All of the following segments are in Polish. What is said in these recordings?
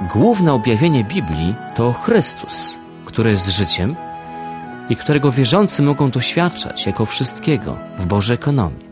Główne objawienie Biblii to Chrystus, który jest życiem i którego wierzący mogą doświadczać jako wszystkiego w Bożej ekonomii.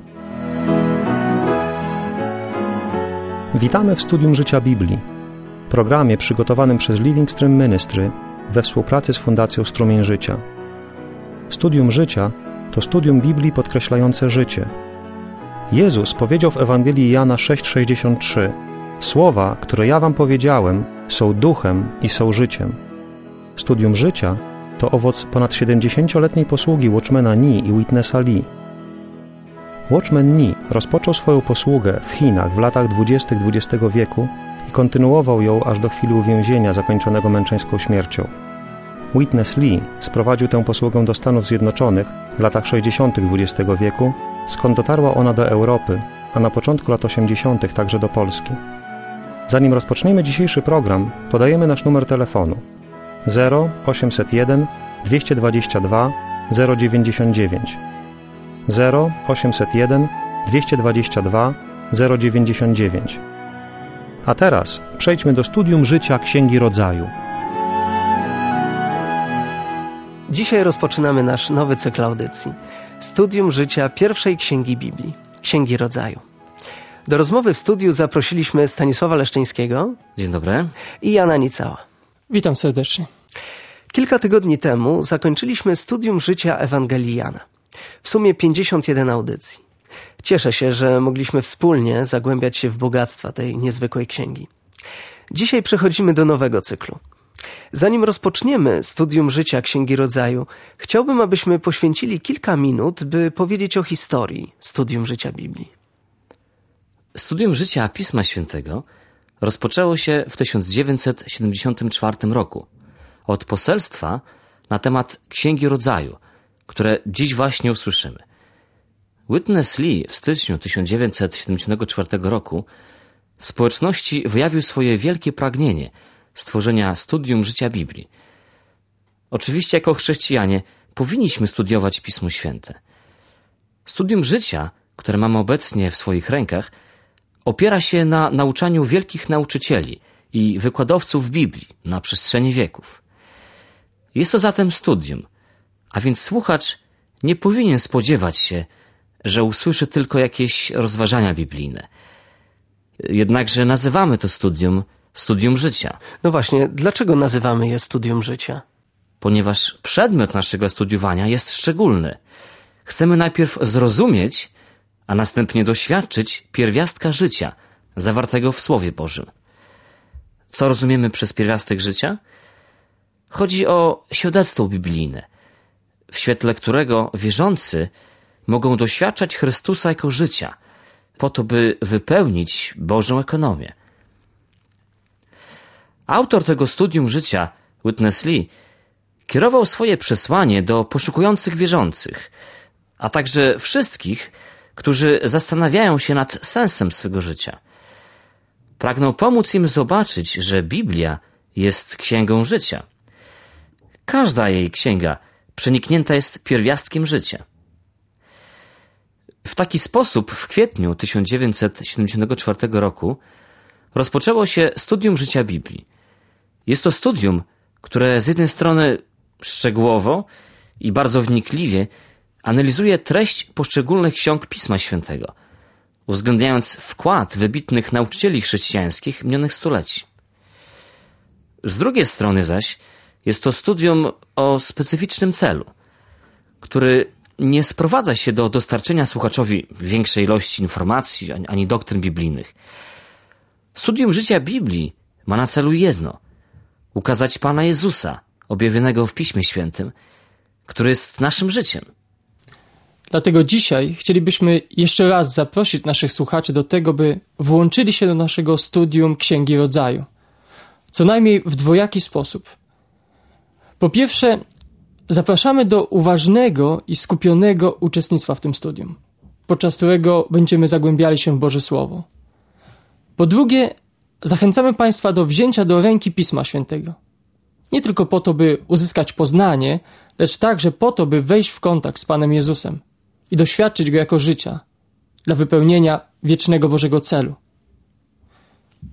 Witamy w Studium Życia Biblii, programie przygotowanym przez Living Stream Ministry we współpracy z Fundacją Strumień Życia. Studium Życia to studium Biblii podkreślające życie. Jezus powiedział w Ewangelii Jana 6,63: Słowa, które ja wam powiedziałem, są duchem i są życiem. Studium Życia to owoc ponad 70-letniej posługi Watchmana Nee i Witnessa Lee. Watchman Nee rozpoczął swoją posługę w Chinach w latach 20. XX wieku i kontynuował ją aż do chwili uwięzienia zakończonego męczeńską śmiercią. Witness Lee sprowadził tę posługę do Stanów Zjednoczonych w latach 60. XX wieku, skąd dotarła ona do Europy, a na początku lat 80. także do Polski. Zanim rozpoczniemy dzisiejszy program, podajemy nasz numer telefonu 0801 222 099 0801 222 099. A teraz przejdźmy do studium życia Księgi Rodzaju. Dzisiaj rozpoczynamy nasz nowy cykl audycji. Studium życia pierwszej Księgi Biblii, Księgi Rodzaju. Do rozmowy w studiu zaprosiliśmy Stanisława Leszczyńskiego. Dzień dobry. I Jana Nicała. Witam serdecznie. Kilka tygodni temu zakończyliśmy studium życia Ewangelii Jana. W sumie 51 audycji. Cieszę się, że mogliśmy wspólnie zagłębiać się w bogactwa tej niezwykłej księgi. Dzisiaj przechodzimy do nowego cyklu. Zanim rozpoczniemy studium życia Księgi Rodzaju, chciałbym, abyśmy poświęcili kilka minut, by powiedzieć o historii studium życia Biblii. Studium życia Pisma Świętego rozpoczęło się w 1974 roku od poselstwa na temat Księgi Rodzaju, które dziś właśnie usłyszymy. Witness Lee w styczniu 1974 roku w społeczności wyjawił swoje wielkie pragnienie stworzenia studium życia Biblii. Oczywiście jako chrześcijanie powinniśmy studiować Pismo Święte. Studium życia, które mamy obecnie w swoich rękach, opiera się na nauczaniu wielkich nauczycieli i wykładowców Biblii na przestrzeni wieków. Jest to zatem studium, a więc słuchacz nie powinien spodziewać się, że usłyszy tylko jakieś rozważania biblijne. Jednakże nazywamy to studium życia. No właśnie, dlaczego nazywamy je studium życia? Ponieważ przedmiot naszego studiowania jest szczególny. Chcemy najpierw zrozumieć, a następnie doświadczyć pierwiastka życia zawartego w Słowie Bożym. Co rozumiemy przez pierwiastek życia? Chodzi o świadectwo biblijne, w świetle którego wierzący mogą doświadczać Chrystusa jako życia, po to, by wypełnić Bożą ekonomię. Autor tego studium życia, Witness Lee, kierował swoje przesłanie do poszukujących wierzących, a także wszystkich, którzy zastanawiają się nad sensem swego życia. Pragnął pomóc im zobaczyć, że Biblia jest księgą życia. Każda jej księga przeniknięta jest pierwiastkiem życia. W taki sposób w kwietniu 1974 roku rozpoczęło się studium życia Biblii. Jest to studium, które z jednej strony szczegółowo i bardzo wnikliwie analizuje treść poszczególnych ksiąg Pisma Świętego, uwzględniając wkład wybitnych nauczycieli chrześcijańskich minionych stuleci. Z drugiej strony zaś jest to studium o specyficznym celu, który nie sprowadza się do dostarczenia słuchaczowi większej ilości informacji ani doktryn biblijnych. Studium życia Biblii ma na celu jedno: ukazać Pana Jezusa, objawionego w Piśmie Świętym, który jest naszym życiem. Dlatego dzisiaj chcielibyśmy jeszcze raz zaprosić naszych słuchaczy do tego, by włączyli się do naszego studium Księgi Rodzaju. Co najmniej w dwojaki sposób. Po pierwsze, zapraszamy do uważnego i skupionego uczestnictwa w tym studium, podczas którego będziemy zagłębiali się w Boże Słowo. Po drugie, zachęcamy Państwa do wzięcia do ręki Pisma Świętego. Nie tylko po to, by uzyskać poznanie, lecz także po to, by wejść w kontakt z Panem Jezusem i doświadczyć Go jako życia dla wypełnienia wiecznego Bożego celu.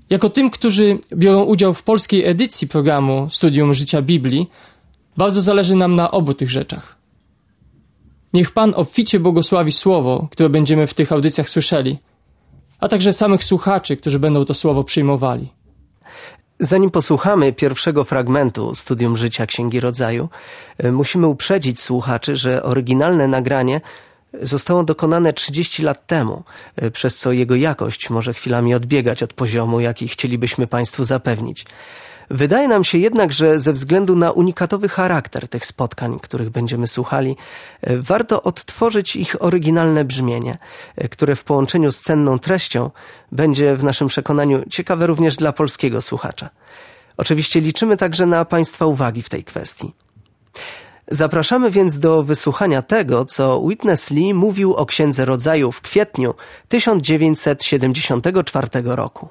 Jako tym, którzy biorą udział w polskiej edycji programu Studium Życia Biblii, bardzo zależy nam na obu tych rzeczach. Niech Pan obficie błogosławi słowo, które będziemy w tych audycjach słyszeli, a także samych słuchaczy, którzy będą to słowo przyjmowali. Zanim posłuchamy pierwszego fragmentu Studium Życia Księgi Rodzaju, musimy uprzedzić słuchaczy, że oryginalne nagranie zostało dokonane 30 lat temu, przez co jego jakość może chwilami odbiegać od poziomu, jaki chcielibyśmy Państwu zapewnić. Wydaje nam się jednak, że ze względu na unikatowy charakter tych spotkań, których będziemy słuchali, warto odtworzyć ich oryginalne brzmienie, które w połączeniu z cenną treścią będzie w naszym przekonaniu ciekawe również dla polskiego słuchacza. Oczywiście liczymy także na Państwa uwagi w tej kwestii. Zapraszamy więc do wysłuchania tego, co Witness Lee mówił o Księdze Rodzaju w kwietniu 1974 roku.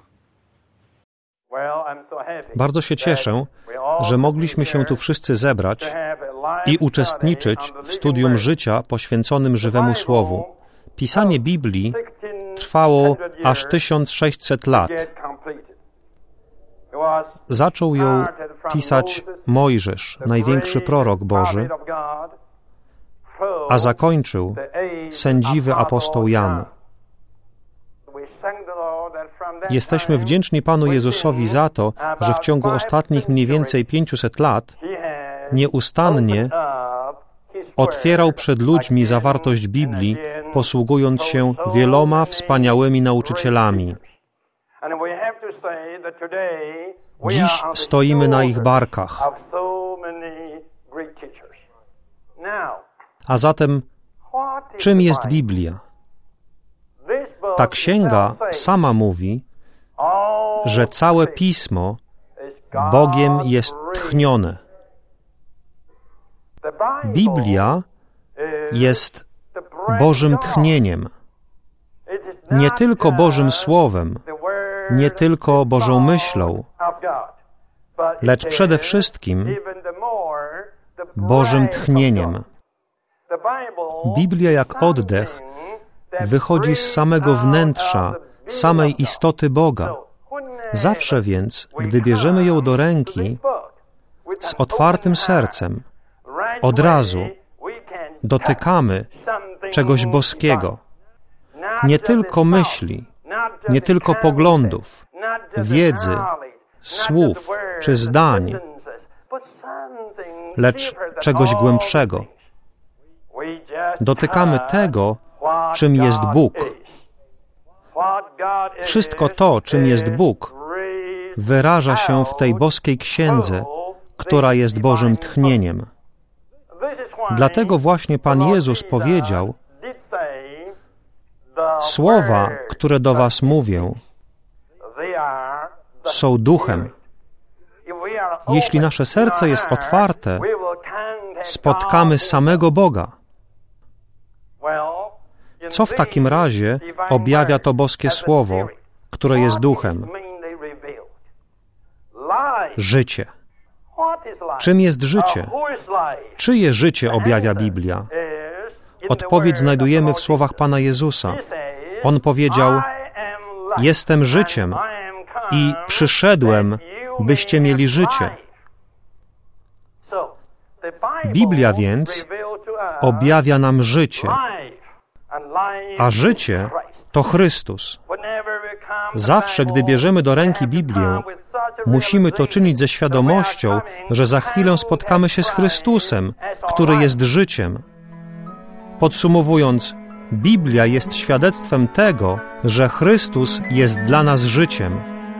Bardzo się cieszę, że mogliśmy się tu wszyscy zebrać i uczestniczyć w studium życia poświęconym żywemu Słowu. Pisanie Biblii trwało aż 1600 lat. Zaczął ją pisać Mojżesz, największy prorok Boży, a zakończył sędziwy apostoł Jan. Jesteśmy wdzięczni Panu Jezusowi za to, że w ciągu ostatnich mniej więcej 500 lat nieustannie otwierał przed ludźmi zawartość Biblii, posługując się wieloma wspaniałymi nauczycielami. Dziś stoimy na ich barkach. A zatem, czym jest Biblia? Ta księga sama mówi, że całe Pismo Bogiem jest tchnione. Biblia jest Bożym tchnieniem. Nie tylko Bożym Słowem, nie tylko Bożą myślą, lecz przede wszystkim Bożym tchnieniem. Biblia jak oddech wychodzi z samego wnętrza, samej istoty Boga. Zawsze więc, gdy bierzemy ją do ręki z otwartym sercem, od razu dotykamy czegoś boskiego. Nie tylko myśli, nie tylko poglądów, wiedzy, słów czy zdań, lecz czegoś głębszego. Dotykamy tego, czym jest Bóg. Wszystko to, czym jest Bóg, wyraża się w tej boskiej księdze, która jest Bożym tchnieniem. Dlatego właśnie Pan Jezus powiedział: słowa, które do was mówię, są duchem. Jeśli nasze serce jest otwarte, spotkamy samego Boga. Co w takim razie objawia to boskie słowo, które jest duchem? Życie. Czym jest życie? Czyje życie objawia Biblia? Odpowiedź znajdujemy w słowach Pana Jezusa. On powiedział: jestem życiem i przyszedłem, byście mieli życie. Biblia więc objawia nam życie, a życie to Chrystus. Zawsze, gdy bierzemy do ręki Biblię, musimy to czynić ze świadomością, że za chwilę spotkamy się z Chrystusem, który jest życiem. Podsumowując, Biblia jest świadectwem tego, że Chrystus jest dla nas życiem.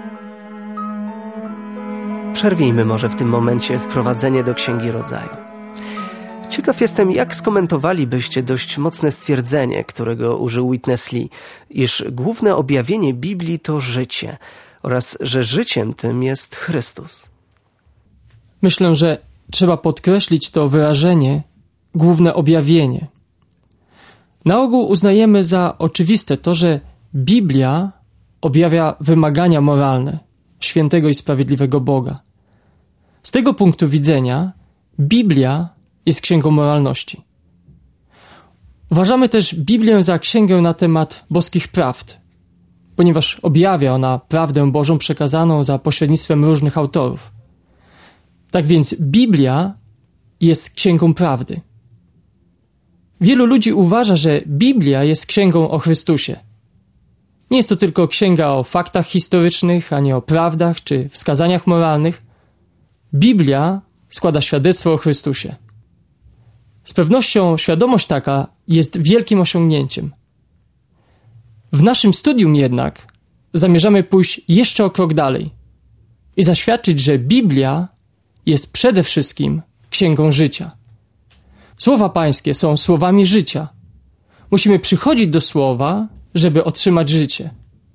Przerwijmy może w tym momencie wprowadzenie do Księgi Rodzaju. Ciekaw jestem, jak skomentowalibyście dość mocne stwierdzenie, którego użył Witness Lee, iż główne objawienie Biblii to życie oraz że życiem tym jest Chrystus. Myślę, że trzeba podkreślić to wyrażenie główne objawienie. Na ogół uznajemy za oczywiste to, że Biblia objawia wymagania moralne świętego i sprawiedliwego Boga. Z tego punktu widzenia Biblia jest księgą moralności. Uważamy też Biblię za księgę na temat boskich prawd. ponieważ objawia ona prawdę Bożą przekazaną za pośrednictwem różnych autorów. Tak więc Biblia jest księgą prawdy. Wielu ludzi uważa, że Biblia jest księgą o Chrystusie. Nie jest to tylko księga o faktach historycznych, a nie o prawdach czy wskazaniach moralnych. Biblia składa świadectwo o Chrystusie. Z pewnością świadomość taka jest wielkim osiągnięciem. W naszym studium jednak zamierzamy pójść jeszcze o krok dalej i zaświadczyć, że Biblia jest przede wszystkim księgą życia. Słowa Pańskie są słowami życia. Musimy przychodzić do Słowa, żeby otrzymać życie.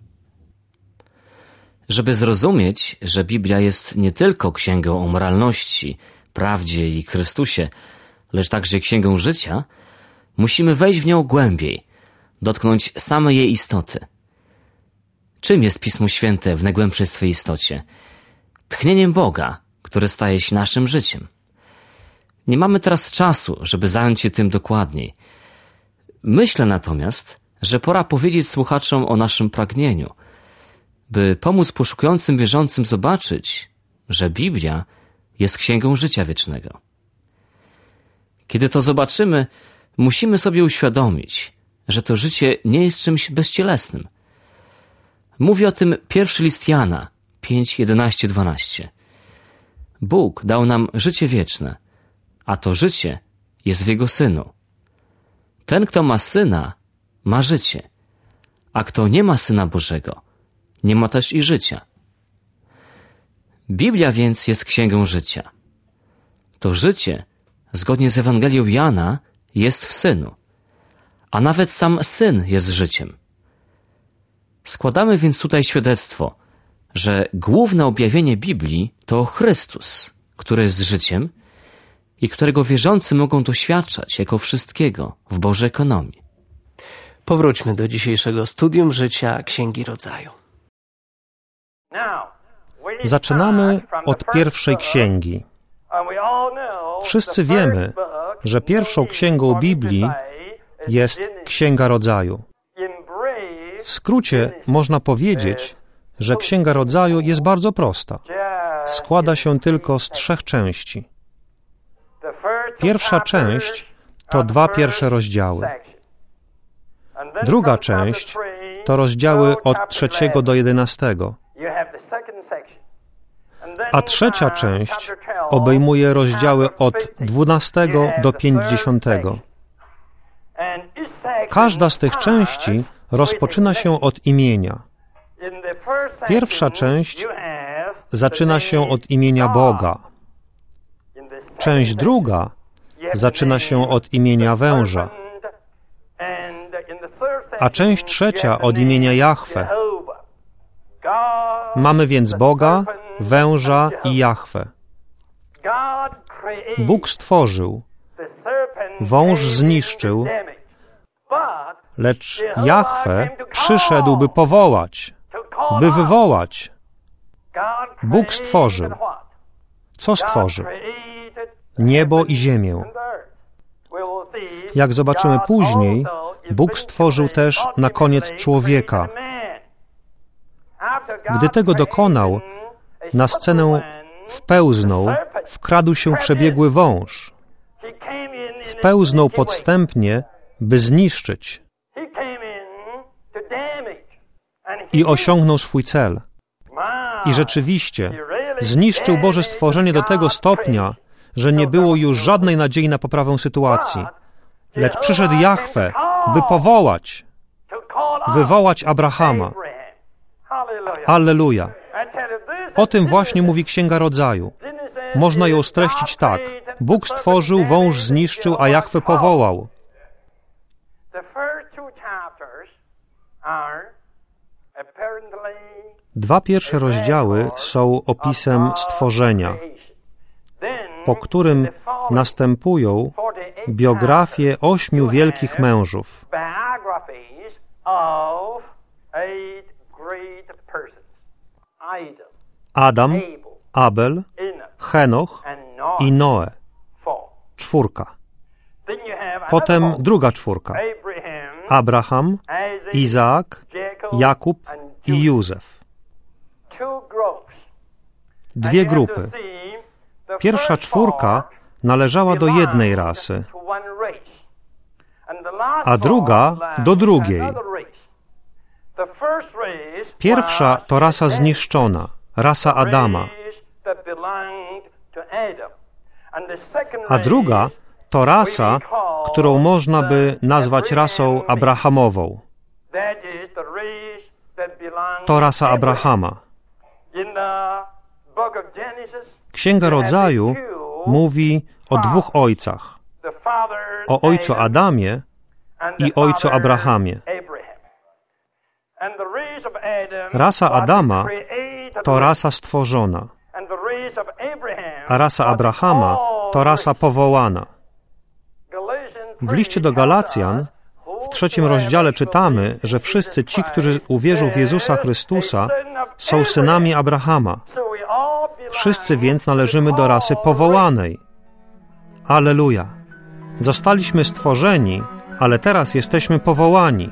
Żeby zrozumieć, że Biblia jest nie tylko księgą o moralności, prawdzie i Chrystusie, lecz także księgą życia, musimy wejść w nią głębiej, dotknąć samej jej istoty. Czym jest Pismo Święte w najgłębszej swej istocie? Tchnieniem Boga, które staje się naszym życiem. Nie mamy teraz czasu, żeby zająć się tym dokładniej. Myślę natomiast, że pora powiedzieć słuchaczom o naszym pragnieniu, by pomóc poszukującym wierzącym zobaczyć, że Biblia jest księgą życia wiecznego. Kiedy to zobaczymy, musimy sobie uświadomić, że to życie nie jest czymś bezcielesnym. Mówi o tym pierwszy list Jana 5:11-12. Bóg dał nam życie wieczne, a to życie jest w Jego Synu. Ten, kto ma Syna, ma życie, a kto nie ma Syna Bożego, nie ma też i życia. Biblia więc jest księgą życia. To życie, zgodnie z Ewangelią Jana, jest w Synu, a nawet sam Syn jest życiem. Składamy więc tutaj świadectwo, że główne objawienie Biblii to Chrystus, który jest życiem i którego wierzący mogą doświadczać jako wszystkiego w Bożej ekonomii. Powróćmy do dzisiejszego studium życia Księgi Rodzaju. Zaczynamy od pierwszej księgi. Wszyscy wiemy, że pierwszą księgą Biblii jest Księga Rodzaju. W skrócie można powiedzieć, że Księga Rodzaju jest bardzo prosta. Składa się tylko z 3 części. Pierwsza część to 2 pierwsze rozdziały. Druga część to rozdziały od 3 do 11. A trzecia część obejmuje rozdziały od 12 do 50. Każda z tych części rozpoczyna się od imienia. Pierwsza część zaczyna się od imienia Boga. Część druga zaczyna się od imienia węża, a część trzecia od imienia Jahwe. Mamy więc Boga, węża i Jahwe. Bóg stworzył, wąż zniszczył, lecz Jahwe przyszedł, by powołać, by wywołać. Bóg stworzył. Co stworzył? Niebo i ziemię. Jak zobaczymy później, Bóg stworzył też na koniec człowieka. Gdy tego dokonał, na scenę wkradł się przebiegły wąż. Wpełznął podstępnie, by zniszczyć. I osiągnął swój cel. I rzeczywiście zniszczył Boże stworzenie do tego stopnia, że nie było już żadnej nadziei na poprawę sytuacji. Lecz przyszedł Jahwe, by wywołać Abrahama. Alleluja. O tym właśnie mówi Księga Rodzaju. Można ją streścić tak. Bóg stworzył, wąż zniszczył, a Jahwe powołał. Dwa pierwsze rozdziały są opisem stworzenia, po którym następują biografie 8 wielkich mężów. Adam, Abel, Henoch i Noe. 4. Potem druga 4. Abraham, Izaak, Jakub i Józef. Dwie grupy. Pierwsza czwórka należała do jednej rasy, a druga do drugiej. Pierwsza to rasa zniszczona, rasa Adama, a druga to rasa, którą można by nazwać rasą Abrahamową. To rasa Abrahama. Księga Rodzaju mówi o dwóch ojcach. O ojcu Adamie i ojcu Abrahamie. Rasa Adama to rasa stworzona, a rasa Abrahama to rasa powołana. W liście do Galacjan w 3 rozdziale czytamy, że wszyscy ci, którzy uwierzą w Jezusa Chrystusa, są synami Abrahama. Wszyscy więc należymy do rasy powołanej. Alleluja! Zostaliśmy stworzeni, ale teraz jesteśmy powołani.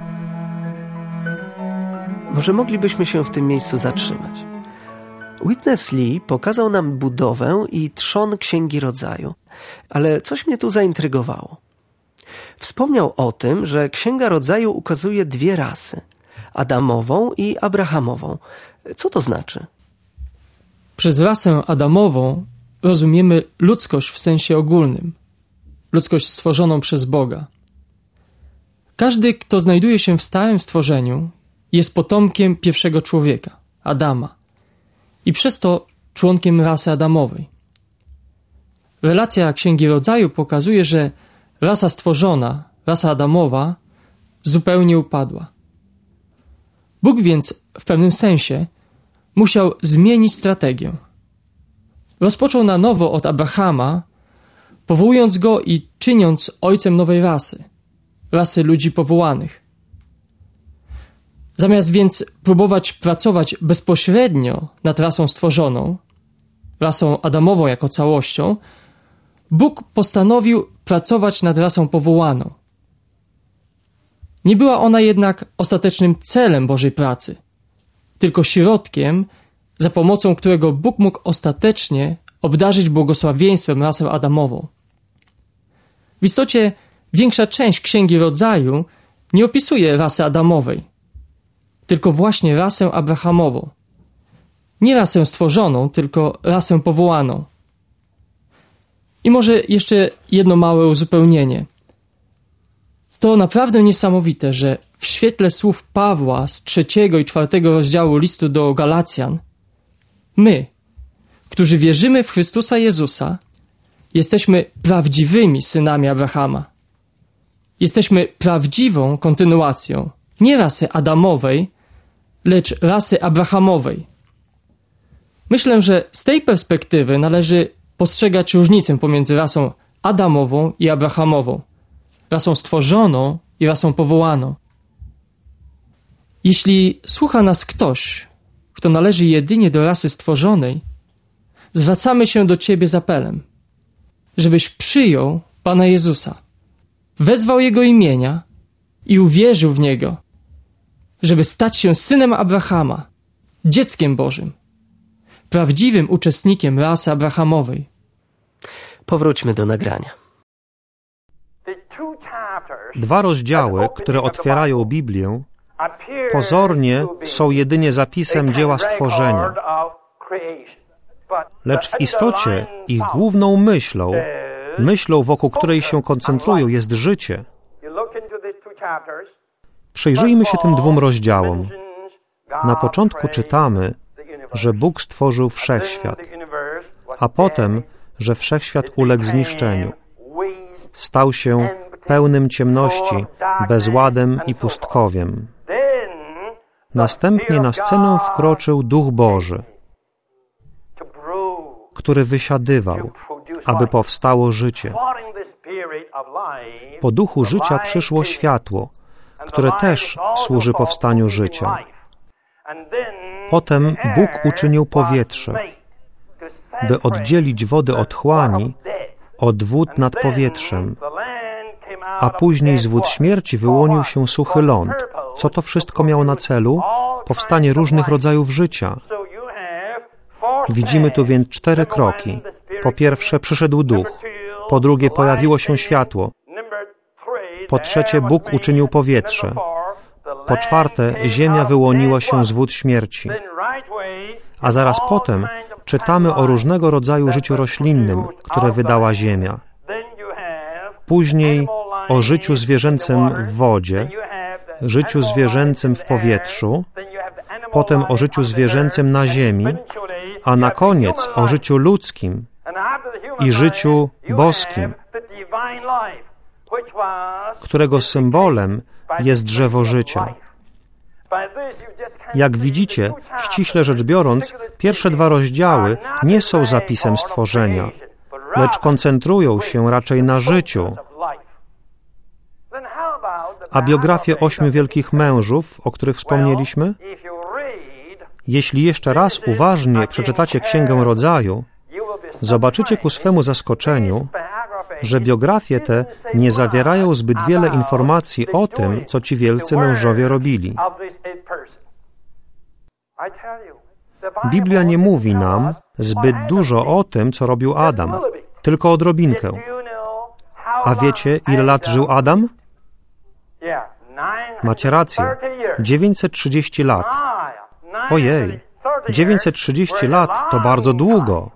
Może moglibyśmy się w tym miejscu zatrzymać. Witness Lee pokazał nam budowę i trzon Księgi Rodzaju, ale coś mnie tu zaintrygowało. Wspomniał o tym, że Księga Rodzaju ukazuje dwie rasy, Adamową i Abrahamową. Co to znaczy? Przez rasę Adamową rozumiemy ludzkość w sensie ogólnym, ludzkość stworzoną przez Boga. Każdy, kto znajduje się w stałym stworzeniu, jest potomkiem pierwszego człowieka, Adama, i przez to członkiem rasy Adamowej. Relacja Księgi Rodzaju pokazuje, że rasa stworzona, rasa Adamowa, zupełnie upadła. Bóg więc w pewnym sensie musiał zmienić strategię. Rozpoczął na nowo od Abrahama, powołując go i czyniąc ojcem nowej rasy, rasy ludzi powołanych. Zamiast więc próbować pracować bezpośrednio nad rasą stworzoną, rasą Adamową jako całością, Bóg postanowił pracować nad rasą powołaną. Nie była ona jednak ostatecznym celem Bożej pracy, tylko środkiem, za pomocą którego Bóg mógł ostatecznie obdarzyć błogosławieństwem rasę Adamową. W istocie większa część Księgi Rodzaju nie opisuje rasy Adamowej, tylko właśnie rasę Abrahamową. Nie rasę stworzoną, tylko rasę powołaną. I może jeszcze jedno małe uzupełnienie. To naprawdę niesamowite, że w świetle słów Pawła z 3 i 4 rozdziału listu do Galacjan, my, którzy wierzymy w Chrystusa Jezusa, jesteśmy prawdziwymi synami Abrahama. Jesteśmy prawdziwą kontynuacją nie rasy Adamowej, lecz rasy Abrahamowej. Myślę, że z tej perspektywy należy postrzegać różnicę pomiędzy rasą Adamową i Abrahamową, rasą stworzoną i rasą powołaną. Jeśli słucha nas ktoś, kto należy jedynie do rasy stworzonej, zwracamy się do Ciebie z apelem, żebyś przyjął Pana Jezusa, wezwał Jego imienia i uwierzył w Niego, żeby stać się synem Abrahama, dzieckiem Bożym, prawdziwym uczestnikiem rasy Abrahamowej. Powróćmy do nagrania. 2 rozdziały, które otwierają Biblię, pozornie są jedynie zapisem dzieła stworzenia, lecz w istocie ich główną myślą, wokół której się koncentrują, jest życie. Przyjrzyjmy się tym 2 rozdziałom. Na początku czytamy, że Bóg stworzył wszechświat, a potem, że wszechświat uległ zniszczeniu. Stał się pełnym ciemności, bezładem i pustkowiem. Następnie na scenę wkroczył Duch Boży, który wysiadywał, aby powstało życie. Po duchu życia przyszło światło, które też służy powstaniu życia. Potem Bóg uczynił powietrze, by oddzielić wody otchłani od wód nad powietrzem, a później z wód śmierci wyłonił się suchy ląd. Co to wszystko miało na celu? powstanie różnych rodzajów życia. Widzimy tu więc 4 kroki. Po pierwsze, przyszedł Duch. Po drugie, pojawiło się światło. Po trzecie, Bóg uczynił powietrze. Po czwarte, ziemia wyłoniła się z wód śmierci. A zaraz potem czytamy o różnego rodzaju życiu roślinnym, które wydała ziemia. Później o życiu zwierzęcym w wodzie, życiu zwierzęcym w powietrzu, potem o życiu zwierzęcym na ziemi, a na koniec o życiu ludzkim i życiu boskim, którego symbolem jest drzewo życia. Jak widzicie, ściśle rzecz biorąc, pierwsze 2 rozdziały nie są zapisem stworzenia, lecz koncentrują się raczej na życiu. A biografię 8 wielkich mężów, o których wspomnieliśmy? Jeśli jeszcze raz uważnie przeczytacie Księgę Rodzaju, zobaczycie ku swemu zaskoczeniu, że biografie te nie zawierają zbyt wiele informacji o tym, co ci wielcy mężowie robili. Biblia nie mówi nam zbyt dużo o tym, co robił Adam, tylko odrobinkę. A wiecie, ile lat żył Adam? Macie rację. 930 lat. Ojej, 930 lat to bardzo długo.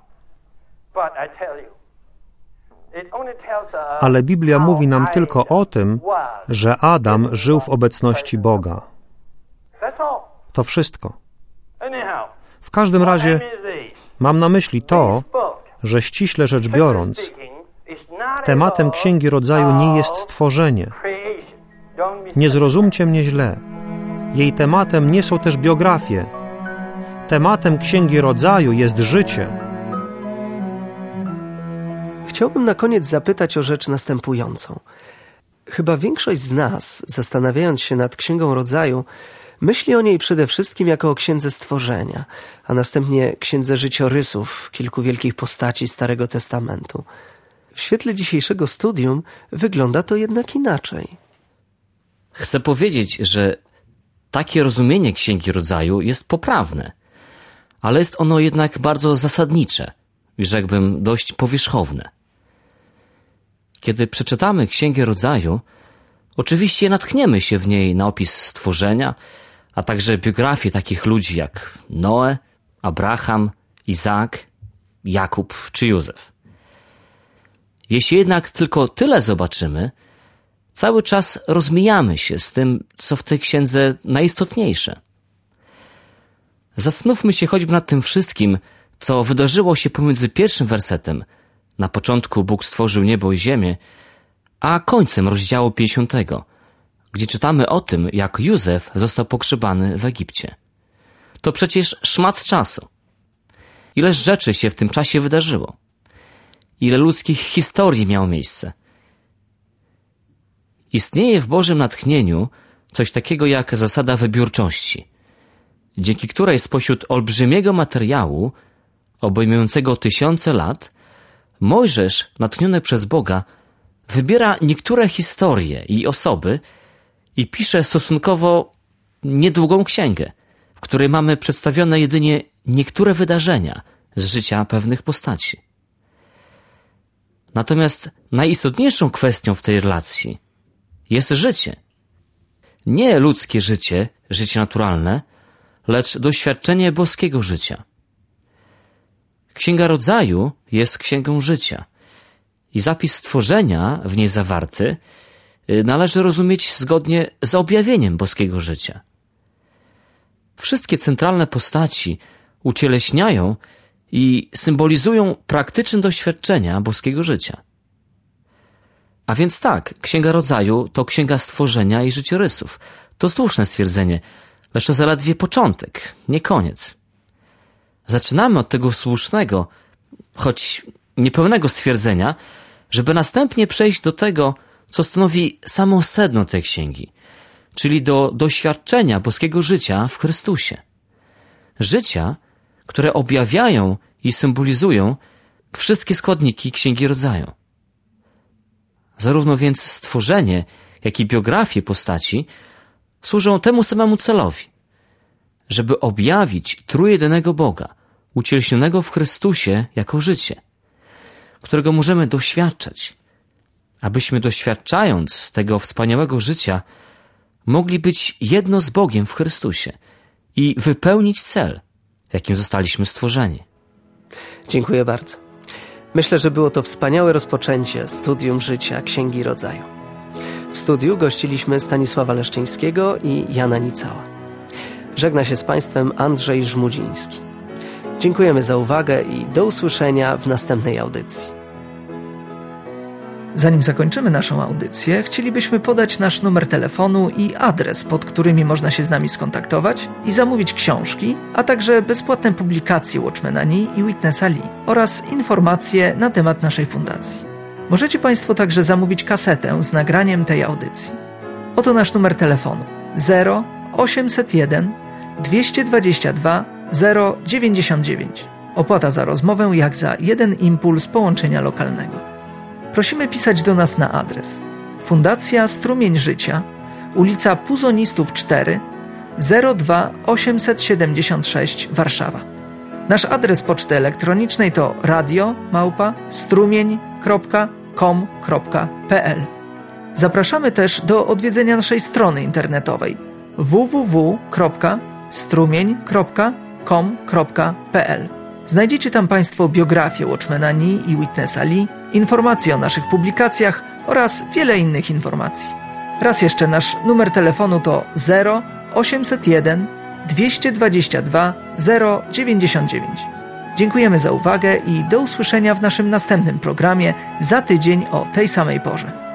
Ale Biblia mówi nam tylko o tym, że Adam żył w obecności Boga. To wszystko. W każdym razie mam na myśli to, że ściśle rzecz biorąc, tematem Księgi Rodzaju nie jest stworzenie. Nie zrozumcie mnie źle. Jej tematem nie są też biografie. Tematem Księgi Rodzaju jest życie. Chciałbym na koniec zapytać o rzecz następującą. Chyba większość z nas, zastanawiając się nad Księgą Rodzaju, myśli o niej przede wszystkim jako o Księdze Stworzenia, a następnie Księdze Życiorysów kilku wielkich postaci Starego Testamentu. W świetle dzisiejszego studium wygląda to jednak inaczej. Chcę powiedzieć, że takie rozumienie Księgi Rodzaju jest poprawne, ale jest ono jednak bardzo zasadnicze i rzekłbym dość powierzchowne. Kiedy przeczytamy Księgę Rodzaju, oczywiście natkniemy się w niej na opis stworzenia, a także biografię takich ludzi jak Noe, Abraham, Izaak, Jakub czy Józef. Jeśli jednak tylko tyle zobaczymy, cały czas rozmijamy się z tym, co w tej księdze najistotniejsze. Zastanówmy się choćby nad tym wszystkim, co wydarzyło się pomiędzy pierwszym wersetem, na początku Bóg stworzył niebo i ziemię, a końcem rozdziału 50, gdzie czytamy o tym, jak Józef został pogrzebany w Egipcie. To przecież szmat czasu. Ileż rzeczy się w tym czasie wydarzyło. Ile ludzkich historii miało miejsce. Istnieje w Bożym natchnieniu coś takiego jak zasada wybiórczości, dzięki której spośród olbrzymiego materiału, obejmującego tysiące lat, Mojżesz, natchniony przez Boga, wybiera niektóre historie i osoby i pisze stosunkowo niedługą księgę, w której mamy przedstawione jedynie niektóre wydarzenia z życia pewnych postaci. Natomiast najistotniejszą kwestią w tej relacji jest życie. Nie ludzkie życie, życie naturalne, lecz doświadczenie boskiego życia. Księga Rodzaju jest księgą życia i zapis stworzenia w niej zawarty należy rozumieć zgodnie z objawieniem boskiego życia. Wszystkie centralne postaci ucieleśniają i symbolizują praktyczne doświadczenia boskiego życia. A więc tak, Księga Rodzaju to księga stworzenia i życiorysów. To słuszne stwierdzenie, lecz to zaledwie początek, nie koniec. Zaczynamy od tego słusznego, choć niepełnego stwierdzenia, żeby następnie przejść do tego, co stanowi samo sedno tej księgi, czyli do doświadczenia boskiego życia w Chrystusie. Życia, które objawiają i symbolizują wszystkie składniki Księgi Rodzaju. Zarówno więc stworzenie, jak i biografie postaci służą temu samemu celowi. żeby objawić trójjedynego Boga, ucieleśnionego w Chrystusie jako życie, którego możemy doświadczać, abyśmy doświadczając tego wspaniałego życia mogli być jedno z Bogiem w Chrystusie i wypełnić cel, jakim zostaliśmy stworzeni. Dziękuję bardzo. Myślę, że było to wspaniałe rozpoczęcie studium życia Księgi Rodzaju. W studiu gościliśmy Stanisława Leszczyńskiego i Jana Nicała. Żegna się z Państwem Andrzej Żmudziński. Dziękujemy za uwagę i do usłyszenia w następnej audycji. Zanim zakończymy naszą audycję, chcielibyśmy podać nasz numer telefonu i adres, pod którymi można się z nami skontaktować i zamówić książki, a także bezpłatne publikacje Watchmana Nee i Witnessa Lee oraz informacje na temat naszej fundacji. Możecie Państwo także zamówić kasetę z nagraniem tej audycji. Oto nasz numer telefonu 0801 222 099. Opłata za rozmowę jak za jeden impuls połączenia lokalnego. Prosimy pisać do nas na adres Fundacja Strumień Życia, ulica Puzonistów 4, 02876 Warszawa. Nasz adres poczty elektronicznej to radio@strumień.com.pl. Zapraszamy też do odwiedzenia naszej strony internetowej www.strumień.com.pl. Znajdziecie tam Państwo biografię Watchmana Nee i Witnessa Lee, informacje o naszych publikacjach oraz wiele innych informacji. Raz jeszcze nasz numer telefonu to 0801 222 099. Dziękujemy za uwagę i do usłyszenia w naszym następnym programie za tydzień o tej samej porze.